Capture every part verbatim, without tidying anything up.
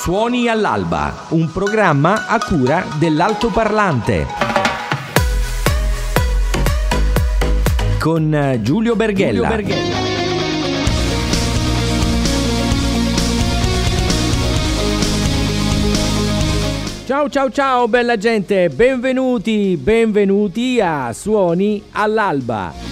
Suoni all'alba, un programma a cura dell'Altoparlante. Con Giulio Berghella. Giulio Berghella. Ciao ciao ciao bella gente, benvenuti, benvenuti a Suoni all'alba.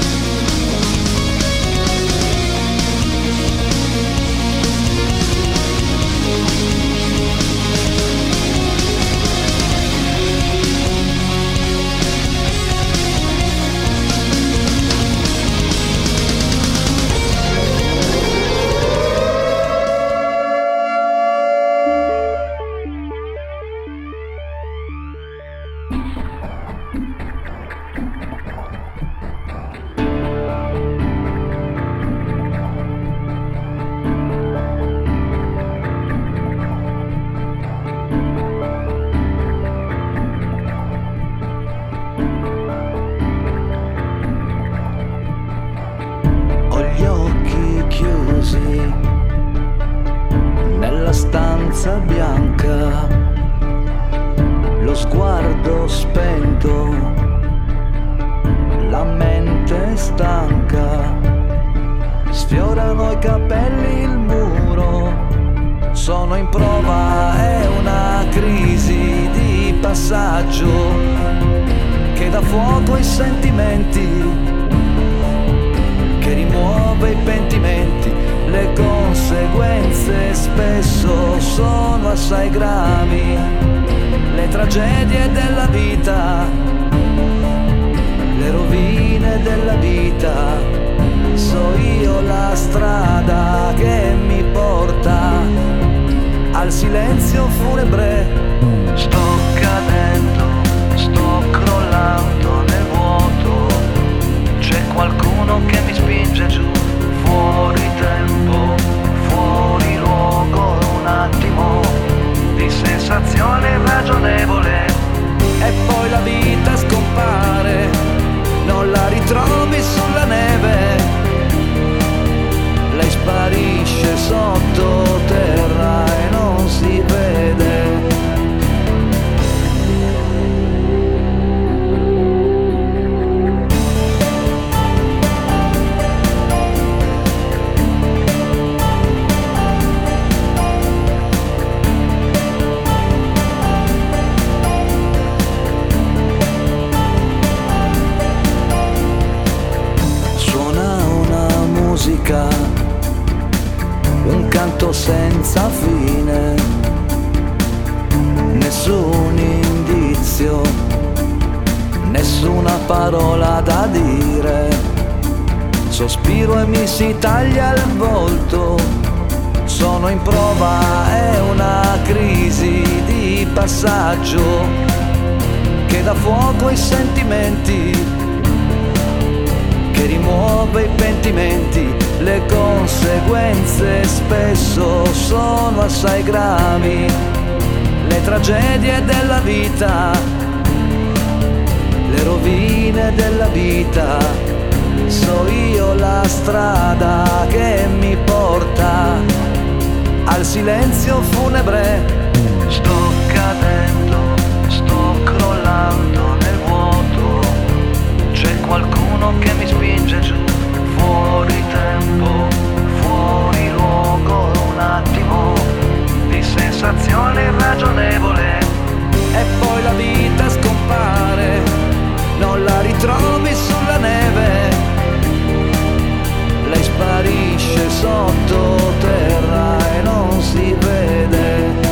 Nella stanza bianca, lo sguardo spento, la mente stanca, sfiorano i capelli il muro, sono in prova, è una crisi di passaggio che dà fuoco ai sentimenti, che rimuove i pentimenti. Le conseguenze spesso sono assai gravi, le tragedie della vita, le rovine della vita. So io la strada che mi porta al silenzio funebre. Sto cadendo, sto crollando nel vuoto, c'è qualcuno che mi spinge giù. Fuori tempo, fuori luogo, un attimo di sensazione irragionevole e poi la vita scompare, non la ritrovi sulla neve, lei sparisce sottoterra e non si vede. Un canto senza fine, nessun indizio, nessuna parola da dire. Sospiro e mi si taglia il volto, sono in prova, è una crisi di passaggio che dà fuoco ai sentimenti, che rimuove i pentimenti. Le conseguenze spesso sono assai gravi, le tragedie della vita, le rovine della vita. So io la strada che mi porta al silenzio funebre. Sto cadendo, sto crollando nel vuoto, c'è qualcuno che mi spinge giù. Fuori tempo, fuori luogo, un attimo di sensazione irragionevole e poi la vita scompare, non la ritrovi sulla neve, lei sparisce sottoterra e non si vede.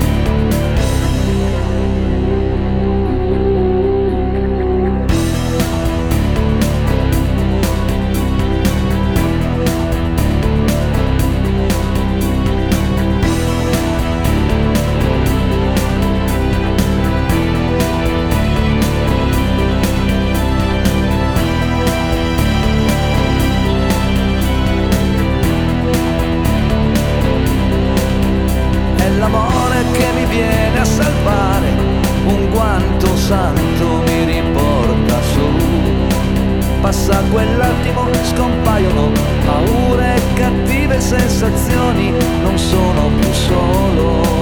Santo mi riporta su, passa quell'attimo, scompaiono paure e cattive sensazioni, non sono più solo.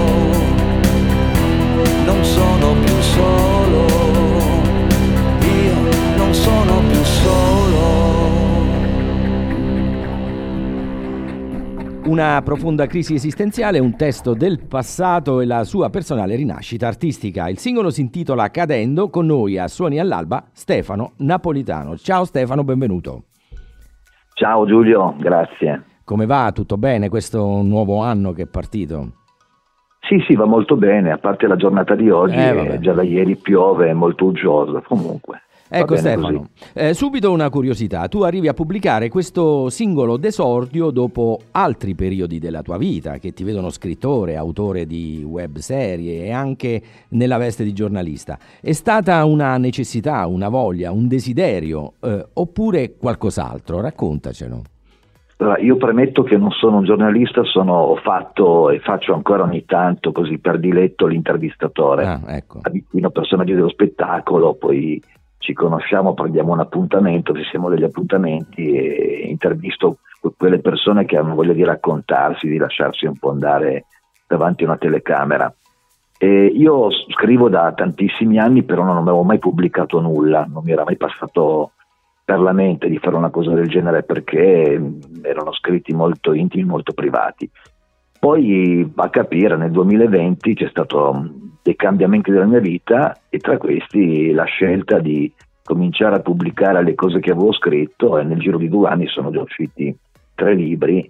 non sono più solo, io non sono più solo. Una profonda crisi esistenziale, un testo del passato e la sua personale rinascita artistica. Il singolo si intitola Cadendo. Con noi a Suoni all'Alba Stefano Napolitano. Ciao Stefano, benvenuto. Ciao Giulio, grazie. Come va? Tutto bene questo nuovo anno che è partito? Sì, sì, va molto bene, a parte la giornata di oggi, eh, già da ieri piove, è molto uggioso, comunque. Ecco Stefano, eh, subito una curiosità, tu arrivi a pubblicare questo singolo d'esordio dopo altri periodi della tua vita che ti vedono scrittore, autore di web serie e anche nella veste di giornalista. È stata una necessità, una voglia, un desiderio eh, oppure qualcos'altro? Raccontacelo. Allora, io premetto che non sono un giornalista, sono, ho fatto e faccio ancora ogni tanto così per diletto l'intervistatore, ah, ecco. avvicino personaggi dello spettacolo, poi ci conosciamo, prendiamo un appuntamento, fissiamo degli appuntamenti e intervisto quelle persone che hanno voglia di raccontarsi, di lasciarsi un po' andare davanti a una telecamera. E io scrivo da tantissimi anni, però non avevo mai pubblicato nulla, non mi era mai passato per la mente di fare una cosa del genere perché erano scritti molto intimi, molto privati. Poi a capire, nel duemilaventi c'è stato dei cambiamenti della mia vita e tra questi la scelta di cominciare a pubblicare le cose che avevo scritto, e nel giro di due anni sono già usciti tre libri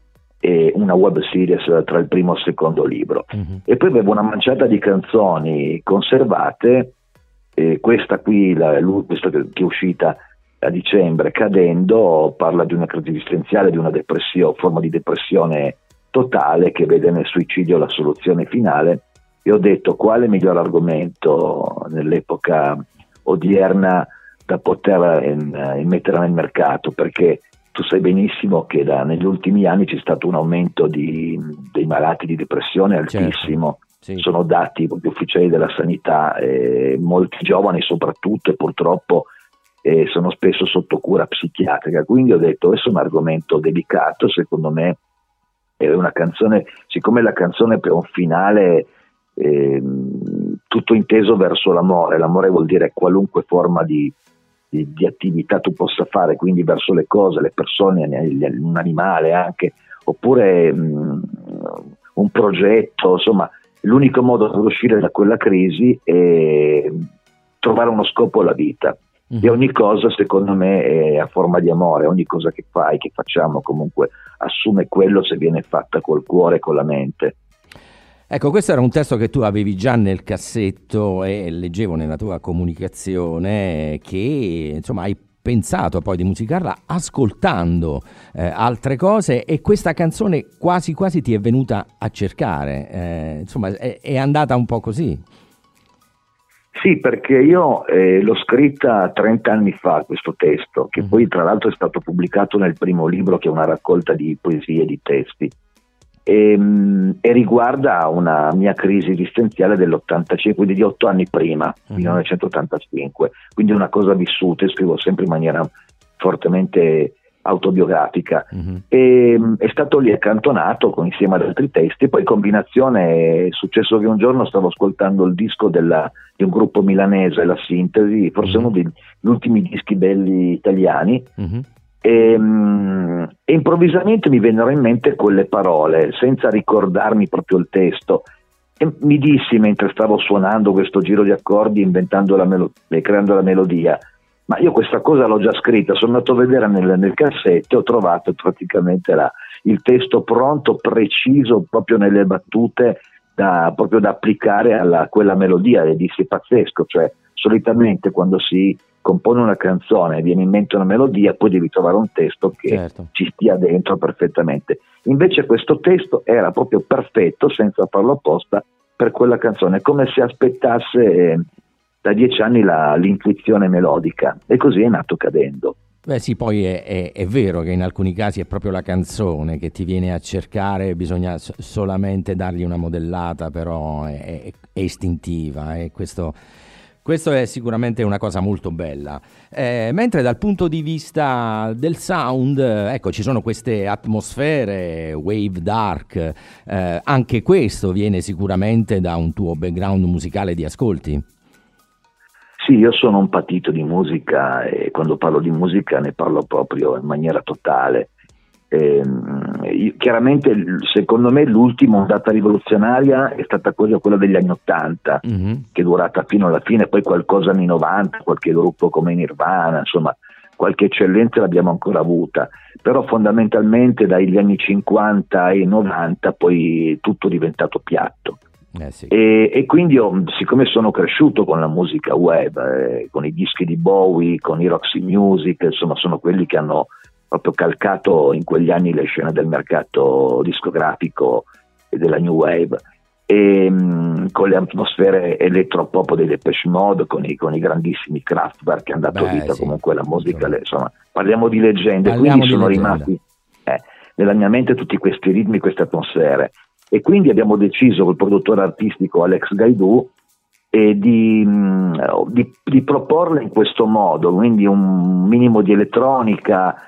e una web series tra il primo e il secondo libro. Uh-huh. E poi avevo una manciata di canzoni conservate, e questa qui, la, questa che è uscita a dicembre, Cadendo, parla di una crisi esistenziale, di una depressione, forma di depressione totale che vede nel suicidio la soluzione finale, e ho detto quale miglior argomento nell'epoca odierna da poter eh, mettere nel mercato, perché tu sai benissimo che da, negli ultimi anni c'è stato un aumento di, dei malati di depressione altissimo. Certo. Sì. Sono dati ufficiali della sanità, eh, molti giovani soprattutto, e purtroppo eh, sono spesso sotto cura psichiatrica, quindi ho detto questo è un argomento delicato, secondo me è una canzone, siccome la canzone per un finale eh, tutto inteso verso l'amore, l'amore vuol dire qualunque forma di, di, di attività tu possa fare, quindi verso le cose, le persone, un animale anche, oppure mh, un progetto, insomma l'unico modo per uscire da quella crisi è trovare uno scopo alla vita. Mm-hmm. E ogni cosa secondo me è a forma di amore, ogni cosa che fai, che facciamo comunque assume quello se viene fatta col cuore e con la mente. Ecco, questo era un testo che tu avevi già nel cassetto e leggevo nella tua comunicazione che insomma hai pensato poi di musicarla ascoltando eh, altre cose, e questa canzone quasi quasi ti è venuta a cercare, eh, insomma è, è andata un po' così. Sì, perché io eh, l'ho scritta trenta anni fa questo testo, che mm. poi tra l'altro è stato pubblicato nel primo libro, che è una raccolta di poesie e di testi, e, e riguarda una mia crisi esistenziale dell'ottantacinque, quindi di otto anni prima, mm. millenovecentottantacinque, quindi una cosa vissuta, e scrivo sempre in maniera fortemente autobiografica. Mm-hmm. E, è stato lì accantonato con, insieme ad altri testi, poi combinazione è successo che un giorno stavo ascoltando il disco della, di un gruppo milanese, La Sintesi, forse mm-hmm. uno degli ultimi dischi belli italiani, mm-hmm. e, um, e improvvisamente mi vennero in mente quelle parole senza ricordarmi proprio il testo, e mi dissi mentre stavo suonando questo giro di accordi, inventando la melo- e creando la melodia: ma io questa cosa l'ho già scritta. Sono andato a vedere nel, nel cassetto e ho trovato praticamente la, il testo pronto, preciso, proprio nelle battute, da, proprio da applicare a quella melodia, e dissi pazzesco, cioè solitamente quando si compone una canzone viene in mente una melodia, poi devi trovare un testo che certo. ci stia dentro perfettamente. Invece questo testo era proprio perfetto, senza farlo apposta, per quella canzone, come se aspettasse eh, da dieci anni la, l'intuizione melodica, e così è nato Cadendo. Beh sì, poi è, è, è vero che in alcuni casi è proprio la canzone che ti viene a cercare, bisogna so- solamente dargli una modellata, però è, è, è istintiva, e questo Questo è sicuramente una cosa molto bella, eh, mentre dal punto di vista del sound, eh, ecco, ci sono queste atmosfere wave dark, eh, anche questo viene sicuramente da un tuo background musicale di ascolti. Sì, io sono un patito di musica e quando parlo di musica ne parlo proprio in maniera totale. Eh, io, chiaramente secondo me l'ultima ondata rivoluzionaria è stata quella, quella degli anni ottanta, mm-hmm. che è durata fino alla fine, poi qualcosa anni novanta, qualche gruppo come Nirvana, insomma qualche eccellenza l'abbiamo ancora avuta, però fondamentalmente dagli anni cinquanta ai novanta poi tutto è diventato piatto. Eh sì. e, e quindi io, siccome sono cresciuto con la musica web, eh, con i dischi di Bowie, con i Roxy Music, insomma sono quelli che hanno proprio calcato in quegli anni le scene del mercato discografico e della New Wave, e mh, con le atmosfere elettropop dei Depeche Mode, con i, con i grandissimi Kraftwerk, che hanno dato Beh, vita sì. comunque alla musica, le, insomma parliamo di leggende, parliamo quindi di sono leggenda. rimasti eh, nella mia mente tutti questi ritmi, queste atmosfere, e quindi abbiamo deciso col produttore artistico Alex Gaidou e di, mh, di, di proporle in questo modo, quindi un minimo di elettronica,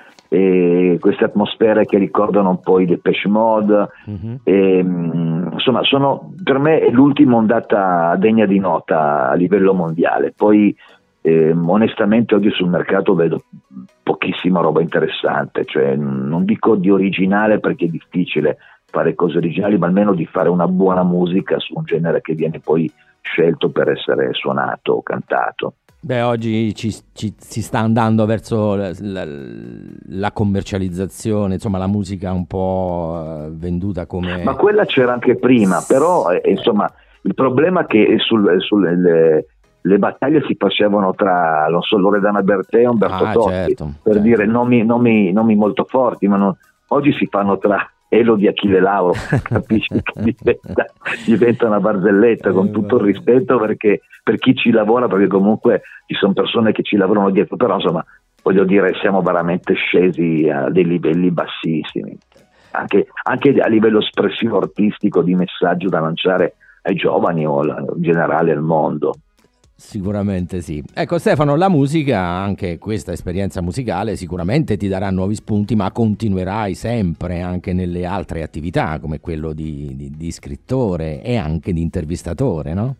e queste atmosfere che ricordano un po' i Depeche Mode, mm-hmm. e, mh, insomma sono, per me è l'ultima ondata degna di nota a livello mondiale. Poi eh, onestamente oggi sul mercato vedo pochissima roba interessante, cioè non dico di originale perché è difficile fare cose originali, ma almeno di fare una buona musica su un genere che viene poi scelto per essere suonato o cantato. Beh, oggi ci, ci, si sta andando verso la, la, la commercializzazione, insomma la musica un po' venduta come... Ma quella c'era anche prima, però eh, insomma il problema è che sul, sul, le, le battaglie si facevano tra, non so, Loredana Bertè e Umberto ah, Totti, certo, per certo. dire nomi, nomi, nomi molto forti, ma non, oggi si fanno tra Elodie e Achille Lauro, capisci che diventa, diventa una barzelletta, con tutto il rispetto perché per chi ci lavora, perché comunque ci sono persone che ci lavorano dietro, però insomma voglio dire siamo veramente scesi a dei livelli bassissimi, anche, anche a livello espressivo artistico, di messaggio da lanciare ai giovani o in generale al mondo. Sicuramente sì. Ecco Stefano, la musica, anche questa esperienza musicale sicuramente ti darà nuovi spunti, ma continuerai sempre anche nelle altre attività come quello di, di, di scrittore e anche di intervistatore, no?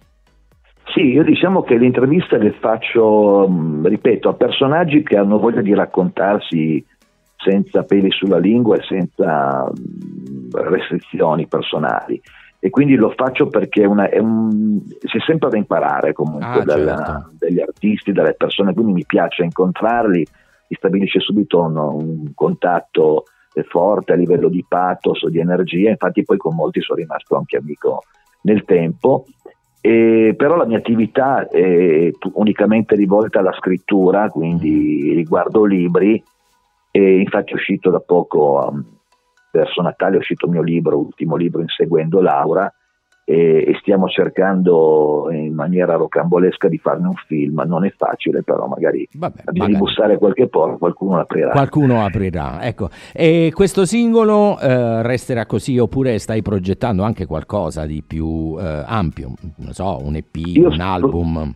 Sì, io diciamo che le interviste le faccio, ripeto, a personaggi che hanno voglia di raccontarsi senza peli sulla lingua e senza restrizioni personali. E quindi lo faccio perché una, è un, c'è sempre da imparare comunque ah, dalla, certo. dagli artisti, dalle persone, quindi mi piace incontrarli, si stabilisce subito un, un contatto forte a livello di pathos o di energia, infatti poi con molti sono rimasto anche amico nel tempo, e, però la mia attività è unicamente rivolta alla scrittura, quindi riguardo libri, e infatti è uscito da poco... Um, verso Natale è uscito il mio libro, ultimo libro, Inseguendo Laura, e, e stiamo cercando in maniera rocambolesca di farne un film. Non è facile, però magari Vabbè, devi bussare qualche porta, qualcuno aprirà. Qualcuno aprirà, ecco. E questo singolo eh, resterà così, oppure stai progettando anche qualcosa di più eh, ampio? Non so, un E P, Io un sto, album?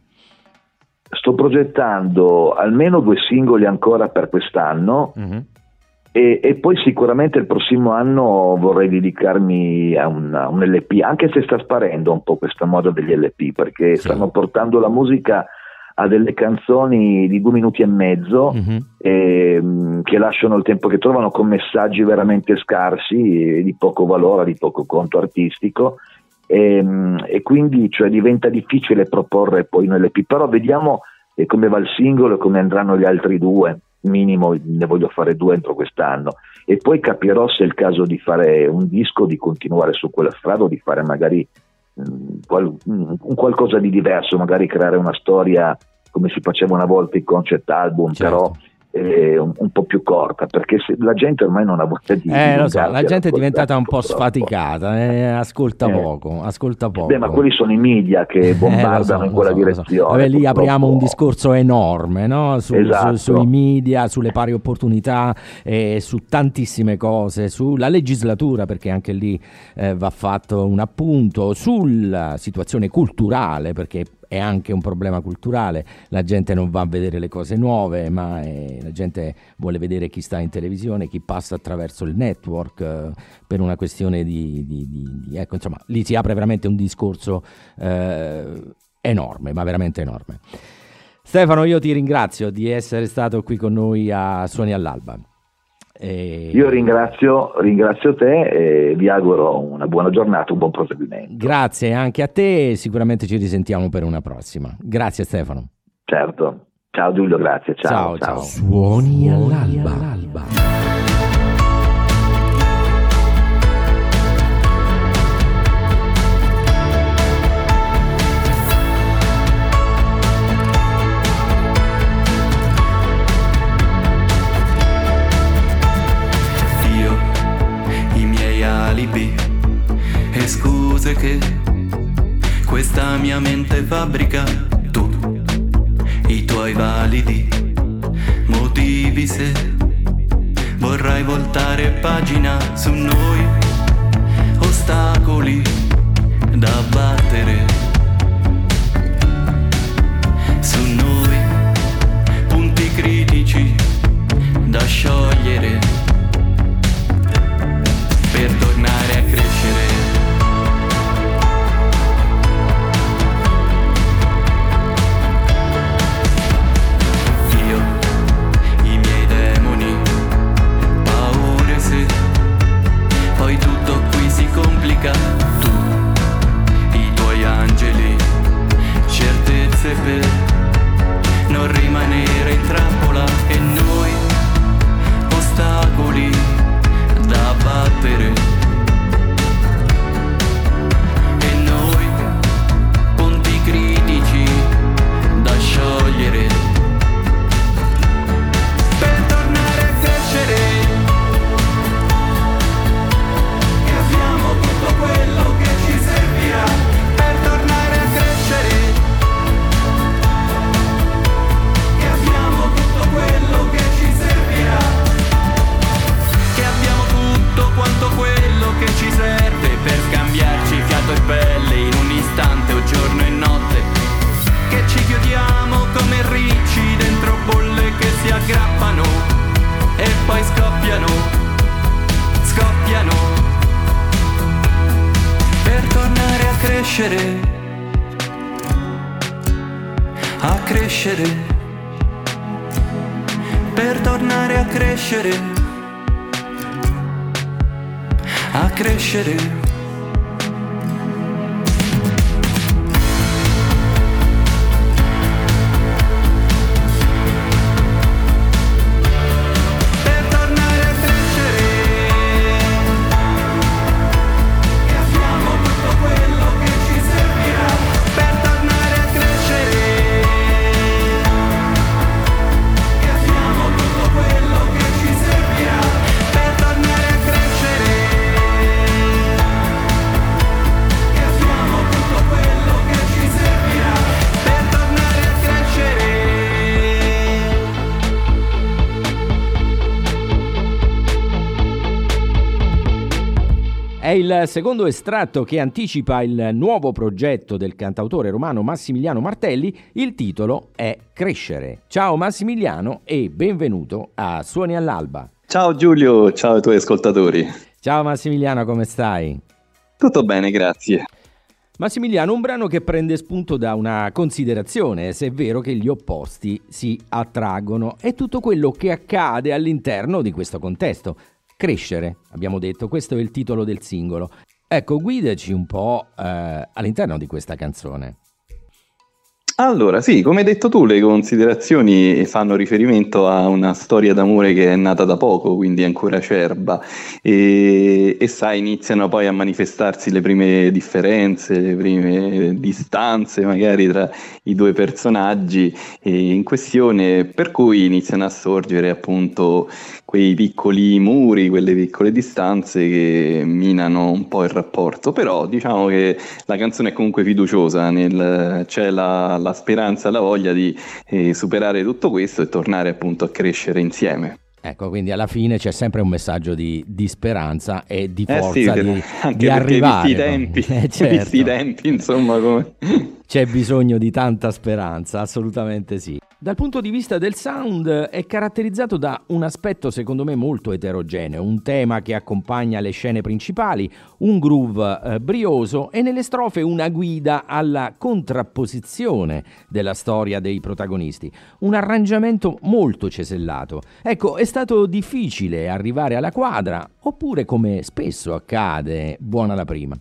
Sto progettando almeno due singoli ancora per quest'anno. Mm-hmm. E, e poi sicuramente il prossimo anno vorrei dedicarmi a un, a un L P, anche se sta sparendo un po' questa moda degli L P, perché sì. stanno portando la musica a delle canzoni di due minuti e mezzo, mm-hmm. e, che lasciano il tempo che trovano, con messaggi veramente scarsi, di poco valore, di poco conto artistico, e, e quindi cioè, diventa difficile proporre poi un L P, però vediamo eh, come va il singolo e come andranno gli altri due. Minimo ne voglio fare due entro quest'anno, e poi capirò se è il caso di fare un disco, di continuare su quella strada, o di fare magari mh, qual- un qualcosa di diverso, magari creare una storia come si faceva una volta, i concept album, certo. però eh, un, un po' più corta, perché se, la gente ormai non ha voglia di eh, lo so, la gente è diventata un po' sfaticata, eh, ascolta eh. poco, ascolta poco. Beh, ma quelli sono i media che bombardano eh, so, in quella so, direzione. So. Vabbè, lì apriamo un discorso enorme, no? Su, esatto. su, sui media, sulle pari opportunità, eh, su tantissime cose, sulla legislatura, perché anche lì eh, va fatto un appunto, sulla situazione culturale, perché è anche un problema culturale, la gente non va a vedere le cose nuove, ma eh, la gente vuole vedere chi sta in televisione, chi passa attraverso il network, eh, per una questione di, di, di, di ecco, insomma, lì si apre veramente un discorso eh, enorme, ma veramente enorme. Stefano, io ti ringrazio di essere stato qui con noi a Suoni all'Alba. E... Io ringrazio, ringrazio te e vi auguro una buona giornata, un buon proseguimento. Grazie anche a te e sicuramente ci risentiamo per una prossima. Grazie Stefano. Certo. Ciao Giulio, grazie. Ciao. Ciao, ciao. ciao. Suoni all'alba. all'alba. E scuse che questa mia mente fabbrica, tu, i tuoi validi motivi, se vorrai voltare pagina su noi, ostacoli da battere, su noi, punti critici da sciogliere, per tornare a crescere. Io, i miei demoni, paure, se poi tutto qui si complica, tu, i tuoi angeli, certezze per non rimanere in trappola, e noi, ostacoli da battere, e noi, ponti critici da sciogliere, per tornare a crescere, che abbiamo tutto quello che ci servirà, per tornare a crescere, che abbiamo tutto quello che ci servirà, che abbiamo tutto quanto quello che ci serve per scambiarci fiato e pelle in un istante o giorno e notte, che ci chiudiamo come ricci dentro bolle che si aggrappano e poi scoppiano, scoppiano, per tornare a crescere, a crescere, per tornare a crescere, a crescere. È il secondo estratto che anticipa il nuovo progetto del cantautore romano Massimiliano Martelli. Il titolo è Crescere. Ciao Massimiliano e benvenuto a Suoni all'Alba. Ciao Giulio, ciao ai tuoi ascoltatori. Ciao Massimiliano, come stai? Tutto bene, grazie. Massimiliano, un brano che prende spunto da una considerazione, se è vero che gli opposti si attraggono, è tutto quello che accade all'interno di questo contesto. Crescere, abbiamo detto, questo è il titolo del singolo. Ecco, guidaci un po' eh, all'interno di questa canzone. Allora, sì, come hai detto tu, le considerazioni fanno riferimento a una storia d'amore che è nata da poco, quindi è ancora acerba, e, e sai, iniziano poi a manifestarsi le prime differenze, le prime distanze magari tra i due personaggi in questione, per cui iniziano a sorgere appunto quei piccoli muri, quelle piccole distanze che minano un po' il rapporto. Però diciamo che la canzone è comunque fiduciosa, nel, c'è la, la speranza, la voglia di eh, superare tutto questo e tornare appunto a crescere insieme. Ecco, quindi alla fine c'è sempre un messaggio di, di speranza e di Eh forza sì, di, anche di perché arrivare. visti i tempi, Eh, certo. visti i tempi, insomma, come... C'è bisogno di tanta speranza, assolutamente sì. Dal punto di vista del sound è caratterizzato da un aspetto secondo me molto eterogeneo, un tema che accompagna le scene principali, un groove eh, brioso e nelle strofe una guida alla contrapposizione della storia dei protagonisti, un arrangiamento molto cesellato. Ecco, è stato difficile arrivare alla quadra oppure, come spesso accade, buona la prima?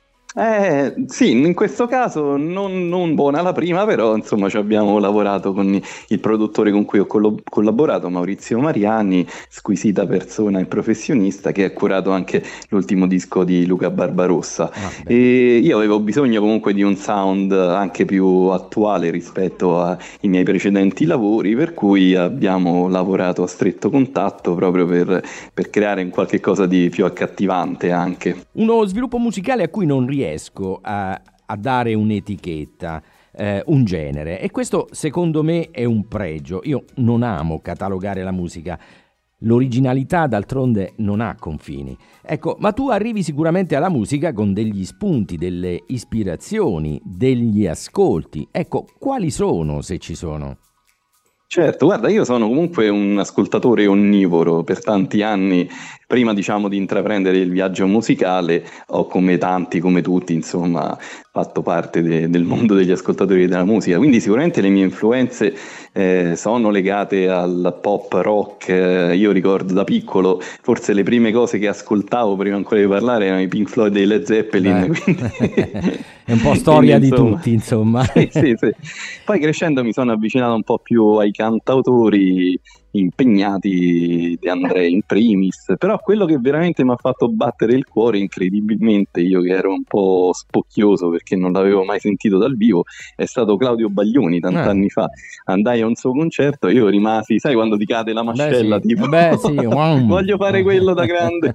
Eh, sì, in questo caso non, non buona la prima, però insomma ci abbiamo lavorato con il produttore con cui ho collo- collaborato, Maurizio Mariani, squisita persona e professionista, che ha curato anche l'ultimo disco di Luca Barbarossa. Ah, E io avevo bisogno comunque di un sound anche più attuale rispetto ai miei precedenti lavori, per cui abbiamo lavorato a stretto contatto proprio per, per creare un qualche cosa di più accattivante anche. Uno sviluppo musicale a cui non riesco a, a dare un'etichetta, eh, un genere, e questo secondo me è un pregio. Io non amo catalogare la musica, l'originalità d'altronde non ha confini. Ecco, ma tu arrivi sicuramente alla musica con degli spunti, delle ispirazioni, degli ascolti. Ecco, quali sono, se ci sono? Certo, guarda, io sono comunque un ascoltatore onnivoro per tanti anni. Prima, diciamo, di intraprendere il viaggio musicale, ho come tanti, come tutti, insomma, fatto parte de- del mondo degli ascoltatori della musica. Quindi sicuramente le mie influenze eh, sono legate al pop rock. Eh, io ricordo da piccolo, forse le prime cose che ascoltavo prima ancora di parlare erano i Pink Floyd e i Led Zeppelin. Quindi... È un po' storia quindi, di insomma, tutti, insomma. Sì, sì, sì. Poi crescendo mi sono avvicinato un po' più ai cantautori impegnati, De André in primis, però quello che veramente mi ha fatto battere il cuore incredibilmente, io che ero un po' spocchioso perché non l'avevo mai sentito dal vivo, è stato Claudio Baglioni. Tant'anni Eh. fa andai a un suo concerto e io rimasi, sai, quando ti cade la mascella, Beh, sì. tipo Beh, sì. Wow. voglio fare quello da grande.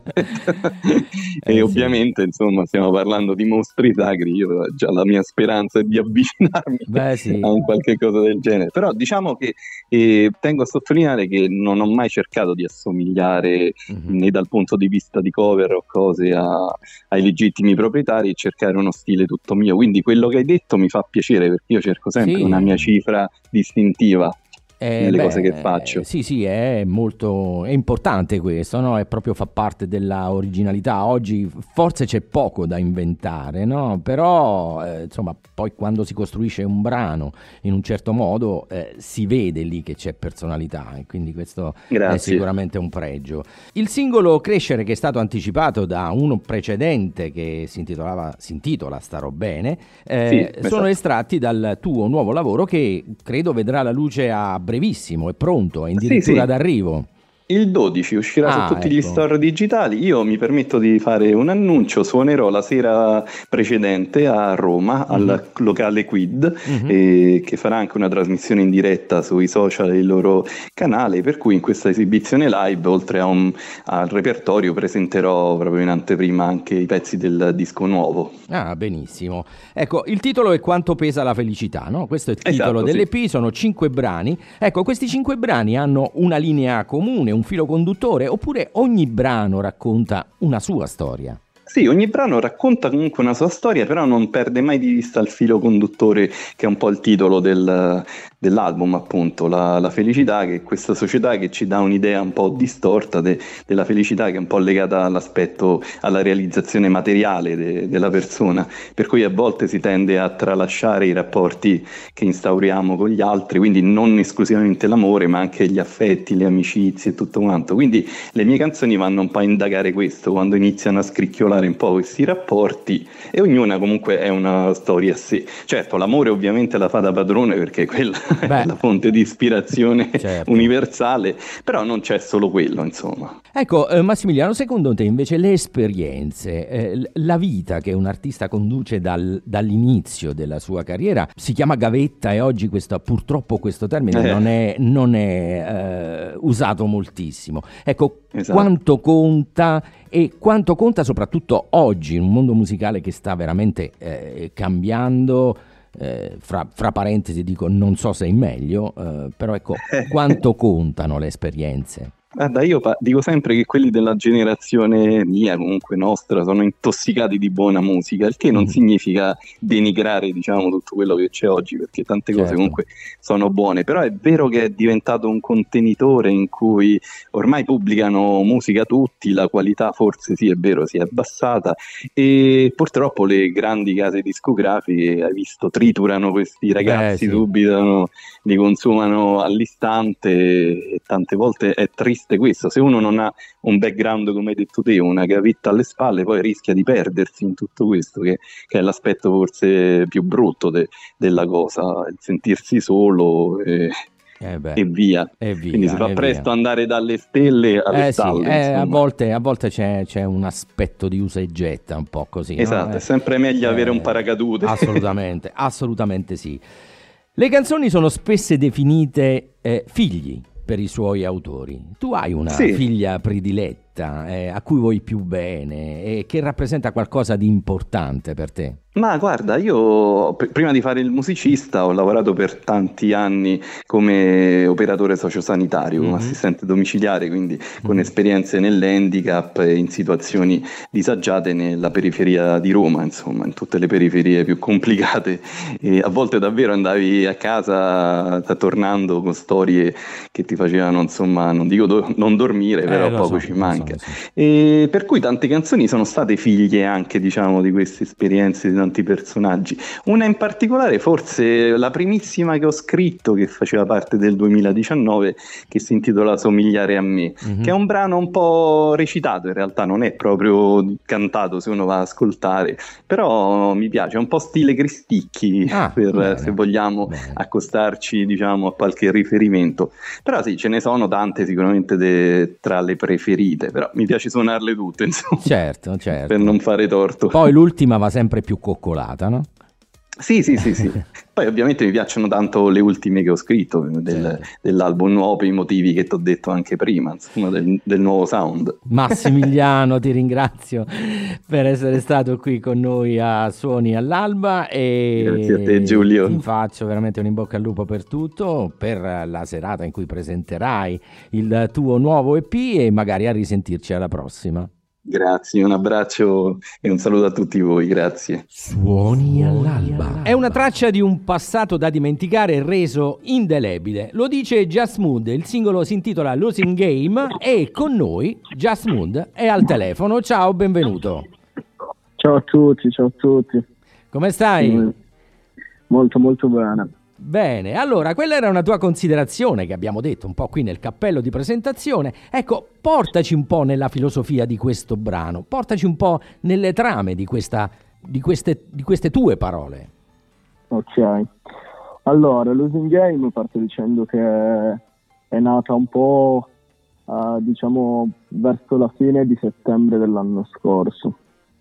Eh, E sì. ovviamente insomma stiamo parlando di mostri sacri, io già la mia speranza è di avvicinarmi Beh, sì. a un qualche cosa del genere, però diciamo che eh, tengo a sottolineare che non ho mai cercato di assomigliare Mhm. né dal punto di vista di cover o cose a- ai legittimi proprietari, e cercare uno stile tutto mio. Quindi quello che hai detto mi fa piacere, perché io cerco sempre Sì. una mia cifra distintiva Eh, nelle beh, cose che faccio. Sì, sì, è molto è importante questo, no? È proprio fa parte della originalità. Oggi forse c'è poco da inventare, no? Però, eh, insomma, poi quando si costruisce un brano in un certo modo, eh, si vede lì che c'è personalità, e quindi questo è Grazie. sicuramente un pregio. Il singolo Crescere, che è stato anticipato da uno precedente che si intitolava si intitola Starò Bene, eh, Sì, sono esatto. estratti dal tuo nuovo lavoro, che credo vedrà la luce a brevissimo, è pronto, è Sì, addirittura sì. d'arrivo. Il dodici uscirà Ah, su tutti gli ecco. store digitali. Io mi permetto di fare un annuncio: suonerò la sera precedente a Roma al Mhm. locale Quid, Mhm. eh, che farà anche una trasmissione in diretta sui social e il loro canale, per cui in questa esibizione live, oltre a un, al repertorio, presenterò proprio in anteprima anche i pezzi del disco nuovo. Ah, benissimo. Ecco, il titolo è Quanto pesa la felicità, no? Questo è il titolo Esatto, sì. dell'E P, sono cinque brani. Ecco, questi cinque brani hanno una linea comune, un filo conduttore, oppure ogni brano racconta una sua storia? Sì, ogni brano racconta comunque una sua storia, però non perde mai di vista il filo conduttore, che è un po' il titolo del, dell'album, appunto, la, la felicità, che è questa società che ci dà un'idea un po' distorta de- della felicità, che è un po' legata all'aspetto, alla realizzazione materiale de- della persona, per cui a volte si tende a tralasciare i rapporti che instauriamo con gli altri, quindi non esclusivamente l'amore, ma anche gli affetti, le amicizie e tutto quanto. Quindi le mie canzoni vanno un po' a indagare questo, quando iniziano a scricchiolare un po' questi rapporti, e ognuna comunque è una storia a sé. Certo, l'amore ovviamente la fa da padrone, perché quella Beh, è la fonte di ispirazione certo. universale, però non c'è solo quello, insomma. Ecco, eh, Massimiliano, secondo te invece le esperienze, eh, l- la vita che un artista conduce dal- dall'inizio della sua carriera, si chiama gavetta, e oggi questo, purtroppo questo termine Eh. non è, non è eh, usato moltissimo. Ecco, Esatto. quanto conta, e quanto conta soprattutto oggi in un mondo musicale che sta veramente eh, cambiando. Eh, fra, fra parentesi dico, non so se è in meglio, eh, però ecco, quanto contano le esperienze? Guarda, io pa- dico sempre che quelli della generazione mia, comunque nostra, sono intossicati di buona musica, il che non Mm. significa denigrare, diciamo, tutto quello che c'è oggi, perché tante cose Certo. comunque sono buone, però è vero che è diventato un contenitore in cui ormai pubblicano musica tutti, la qualità forse sì, è vero, si è abbassata e purtroppo le grandi case discografiche, hai visto, triturano questi ragazzi sì. subito, no? Li consumano all'istante e tante volte è triste questo. Se uno non ha un background, come hai detto te, una gavetta alle spalle, poi rischia di perdersi in tutto questo, che, che è l'aspetto forse più brutto de- della cosa, il sentirsi solo e, Eh beh, e via. e via, Quindi si fa e presto via. andare dalle stelle alle Eh sì, stalle, eh, a insomma. volte, a volte c'è, c'è un aspetto di usa e getta, un po' così, no? Esatto, Eh, è sempre meglio avere un eh, paracadute. Assolutamente, assolutamente sì. Le canzoni sono spesse definite eh, figli per i suoi autori. Tu hai una Sì. figlia prediletta eh, a cui vuoi più bene e che rappresenta qualcosa di importante per te? Ma guarda, io pr- prima di fare il musicista ho lavorato per tanti anni come operatore sociosanitario, come Mhm. assistente domiciliare, quindi con Mhm. esperienze nell'handicap e in situazioni disagiate nella periferia di Roma, insomma, in tutte le periferie più complicate. E a volte davvero andavi a casa t- tornando con storie che ti facevano, insomma, non dico do- non dormire, Eh, però lo poco so, ci lo so, manca. lo so. E per cui tante canzoni sono state figlie anche, diciamo, di queste esperienze di tanti personaggi. Una in particolare, forse la primissima che ho scritto, che faceva parte del duemiladiciannove, che si intitola Somigliare a me, Mhm. che è un brano un po' recitato, in realtà non è proprio cantato se uno va a ascoltare, però mi piace, è un po' stile Cristicchi, Ah, per, bene, se vogliamo bene. accostarci, diciamo, a qualche riferimento. Però sì, ce ne sono tante sicuramente de- tra le preferite, però mi piace suonarle tutte, insomma, Certo, certo. per non fare torto. Poi l'ultima va sempre più coccolata, no? Sì, sì, sì, sì. Poi ovviamente mi piacciono tanto le ultime che ho scritto del- Certo. dell'album nuovo, per i motivi che ti ho detto anche prima, insomma, del, del nuovo sound. Massimiliano, ti ringrazio per essere stato qui con noi a Suoni all'Alba e Grazie a te, Giulio. ti faccio veramente un in bocca al lupo per tutto, per la serata in cui presenterai il tuo nuovo E P e magari a risentirci alla prossima. Grazie, un abbraccio e un saluto a tutti voi, grazie. Suoni all'alba. È una traccia di un passato da dimenticare reso indelebile. Lo dice Just Mood, il singolo si intitola Losing Game e con noi Just Mood è al telefono. Ciao, benvenuto. Ciao a tutti, ciao a tutti. Come stai? Mm, Molto molto bene. Bene, allora quella era una tua considerazione che abbiamo detto un po' qui nel cappello di presentazione. Ecco, portaci un po' nella filosofia di questo brano, portaci un po' nelle trame di, questa, di, queste, di queste tue parole. Ok. Allora, Losing Game parto dicendo che è nata un po' eh, diciamo verso la fine di settembre dell'anno scorso,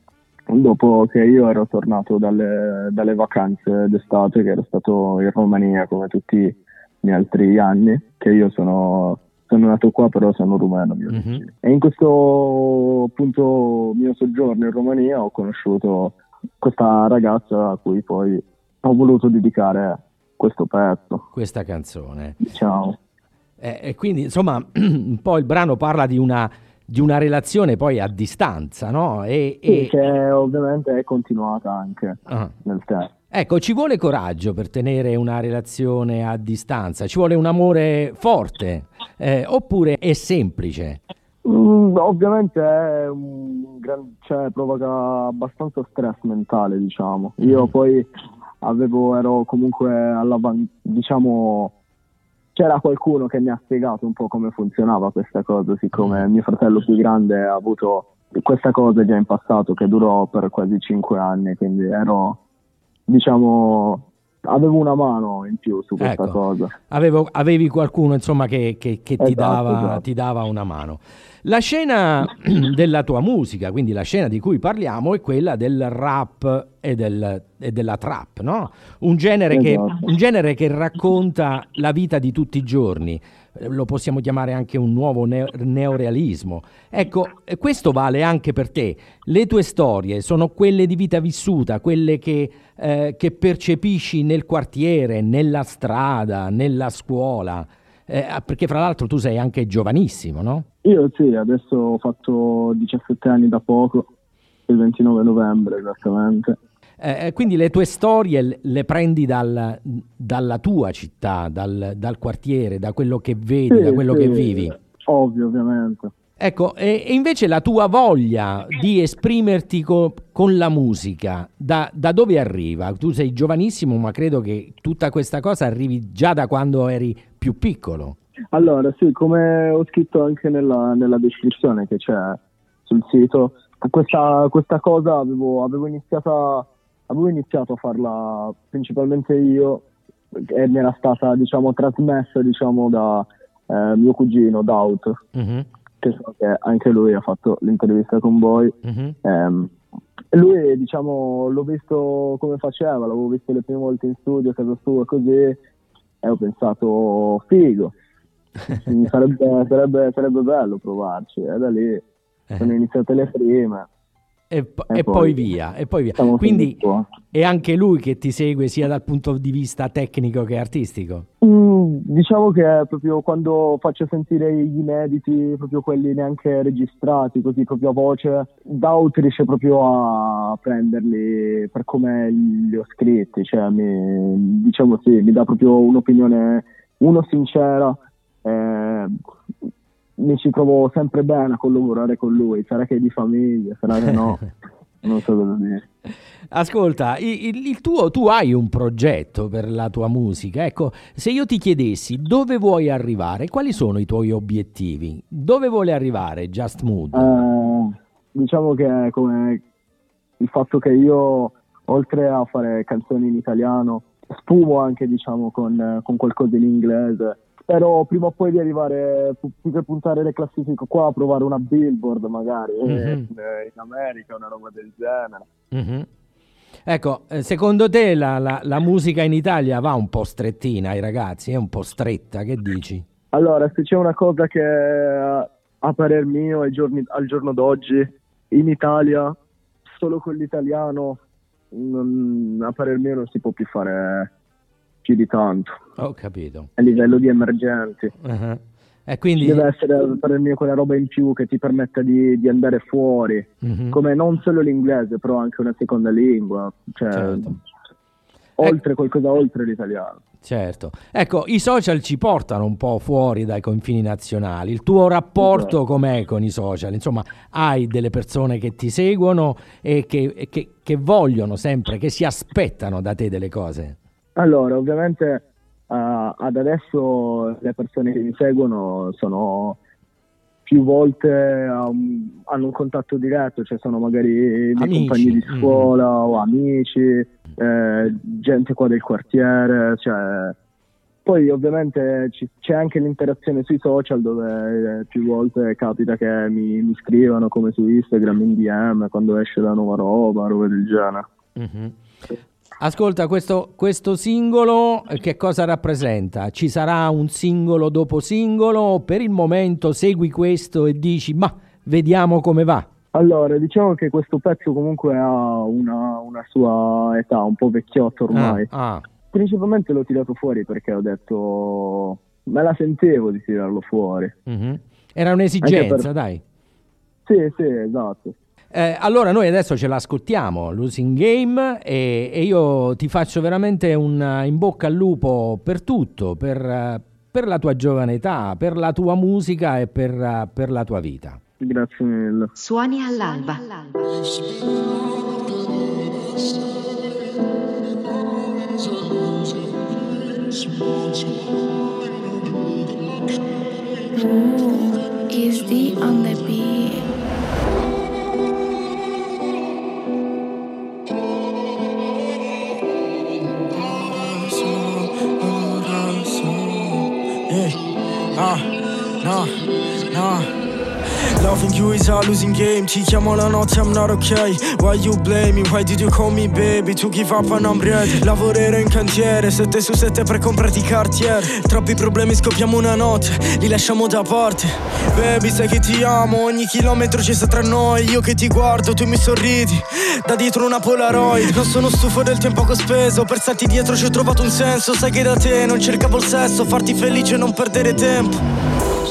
dopo che io ero tornato dalle, dalle vacanze d'estate, che ero stato in Romania come tutti i miei altri anni, che io sono, sono nato qua però sono rumeno. Mio Mhm. E in questo appunto mio soggiorno in Romania ho conosciuto questa ragazza a cui poi ho voluto dedicare questo pezzo, Questa canzone. diciamo. Eh, e quindi insomma un po' il brano parla di una, di una relazione poi a distanza, no? E, Sì, e- che ovviamente è continuata anche ah. nel tempo. Ecco, ci vuole coraggio per tenere una relazione a distanza, ci vuole un amore forte, eh, oppure è semplice? Mm, ovviamente è un gran, cioè, provoca abbastanza stress mentale, diciamo. Io Mm. poi avevo, ero comunque all'avan, diciamo, c'era qualcuno che mi ha spiegato un po' come funzionava questa cosa, siccome Mm. mio fratello più grande ha avuto questa cosa già in passato che durò per quasi cinque anni, quindi ero, diciamo, avevo una mano in più su questa Ecco. cosa. Avevo- avevi qualcuno insomma che, che- che ti, Esatto, dava, esatto. ti dava una mano. La scena della tua musica, quindi la scena di cui parliamo, è quella del rap e, del- e della trap, no? Un genere, che, Esatto. un genere che racconta la vita di tutti i giorni. Eh, Lo possiamo chiamare anche un nuovo neo- neorealismo. Ecco, eh, questo vale anche per te. Le tue storie sono quelle di vita vissuta, quelle che, eh, che percepisci nel quartiere, nella strada, nella scuola. eh, perché fra l'altro tu sei anche giovanissimo, no? Io sì, adesso ho fatto diciassette anni da poco, il ventinove novembre esattamente. Eh, quindi le tue storie le prendi dal, dalla tua città, dal, dal quartiere, da quello che vedi, Sì, da quello sì, che vivi. Ovvio, ovviamente. Ecco, e, e invece la tua voglia di esprimerti co- con la musica, da, da dove arriva? Tu sei giovanissimo, ma credo che tutta questa cosa arrivi già da quando eri più piccolo. Allora, sì, come ho scritto anche nella, nella descrizione che c'è sul sito, questa, questa cosa avevo, avevo, iniziata, avevo iniziato a farla principalmente io e mi era stata, diciamo, trasmessa, diciamo, da eh, mio cugino, Daut, Mm-hmm. che so che anche lui ha fatto l'intervista con voi. Mm-hmm. Ehm, lui, diciamo, l'ho visto come faceva, l'avevo visto le prime volte in studio a casa sua così, e ho pensato figo, sarebbe, sarebbe, sarebbe bello provarci, e da lì sono iniziate le prime. E, po- E e poi- poi via, e poi via. Siamo Quindi finiti qua. è anche lui che ti segue sia dal punto di vista tecnico che artistico. Mm, diciamo che proprio quando faccio sentire gli inediti, proprio quelli neanche registrati, così proprio a voce, Daut riesce proprio a prenderli per come li ho scritti, cioè mi, diciamo sì, mi dà proprio un'opinione, uno sincera, eh, mi ci trovo sempre bene a collaborare con lui, sarà che è di famiglia, sarà che no, non so cosa dire. Ascolta, il, il- il tuo, tu hai un progetto per la tua musica. Ecco, se io ti chiedessi dove vuoi arrivare, quali sono i tuoi obiettivi? Dove vuole arrivare Just Mood? Eh, diciamo che è come il fatto che io, oltre a fare canzoni in italiano, sfumo anche, diciamo, con, con qualcosa in inglese. Spero prima o poi di arrivare, pu- più che puntare le classifiche qua, a provare una Billboard magari, eh, Mhm. in, in America, una roba del genere. Mhm. Ecco, eh, secondo te la, la- la musica in Italia va un po' strettina ai ragazzi? È un po' stretta, che dici? Allora, se c'è una cosa che eh, a parer mio ai giorni- al giorno d'oggi in Italia, solo con l'italiano, non- a parer mio non si può più fare più di tanto Ho capito. a livello di emergenti. Uh-huh. E Ci quindi... deve essere a parer mio quella roba in più che ti permetta di, di andare fuori, Mhm. come non solo l'inglese, però anche una seconda lingua, cioè Certo. oltre qualcosa oltre l'italiano. Certo. Ecco, i social ci portano un po' fuori dai confini nazionali. Il tuo rapporto com'è con i social? Insomma, hai delle persone che ti seguono e che, e che- che vogliono sempre, che si aspettano da te delle cose. Allora, ovviamente eh, ad adesso le persone che mi seguono sono più volte a un- hanno un contatto diretto, cioè sono magari i miei Amici, compagni di mm. scuola o amici, eh, gente qua del quartiere, cioè. Poi ovviamente ci- c'è anche l'interazione sui social dove eh, più volte capita che mi, mi scrivano, come su Instagram in D M quando esce la nuova roba, roba del genere. Mhm. Ascolta, questo, questo singolo eh, che cosa rappresenta? Ci sarà un singolo dopo singolo? Per il momento segui questo e dici, ma vediamo come va. Allora, diciamo che questo pezzo comunque ha una, una sua età un po' vecchiotto ormai. Ah, ah. Principalmente l'ho tirato fuori perché ho detto, me la sentivo di tirarlo fuori. Mhm. Era un'esigenza, Anche per- dai. Sì, sì, esatto. Eh, allora noi adesso ce l'ascoltiamo, Losing Game, e, e io ti faccio veramente un eh, in bocca al lupo per tutto, per, eh, per la tua giovane età, per la tua musica e per, eh, per la tua vita. Grazie mille. Suoni all'alba. Ooh, easy on the beat. Yeah. Uh, no, no. Loving you is a losing game. Ti chiamo la notte, I'm not okay. Why you blame me? Why did you call me baby? To give up and I'm ready. Lavorerò in cantiere, sette su sette per comprarti Cartier. Troppi problemi, scoppiamo una notte, li lasciamo da parte. Baby, sai che ti amo, ogni chilometro ci sta tra noi. Io che ti guardo, tu mi sorridi, da dietro una Polaroid. Non sono stufo del tempo che ho speso, per starti dietro ci ho trovato un senso. Sai che da te non cercavo il sesso, farti felice e non perdere tempo.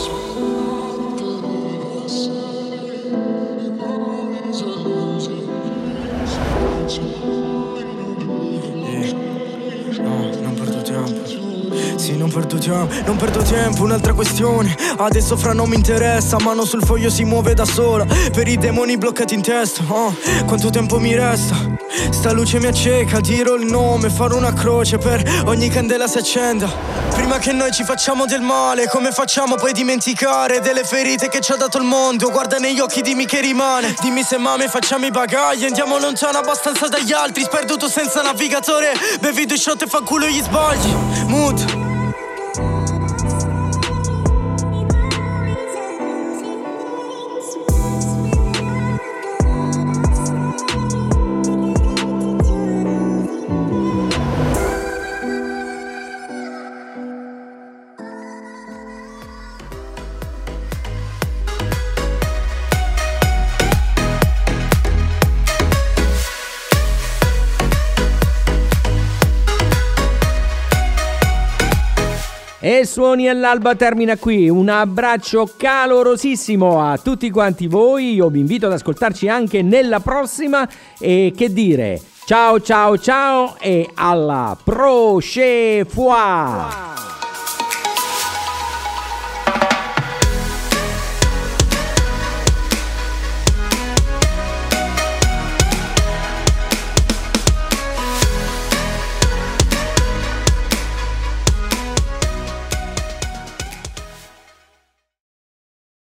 Non perdo tempo, non perdo tempo, un'altra questione. Adesso fra non mi interessa, mano sul foglio si muove da sola. Per i demoni bloccati in testa, oh, quanto tempo mi resta? Sta luce mi acceca, dirò il nome, farò una croce per ogni candela si accenda. Prima che noi ci facciamo del male, come facciamo poi dimenticare delle ferite che ci ha dato il mondo? Guarda negli occhi, dimmi che rimane. Dimmi se mame facciamo i bagagli, andiamo lontano abbastanza dagli altri. Sperduto senza navigatore, bevi due shot e fa culo gli sbagli. Mood. E Suoni all'Alba termina qui. Un abbraccio calorosissimo a tutti quanti voi. Io vi invito ad ascoltarci anche nella prossima. E che dire, ciao ciao ciao e alla prochaine fois.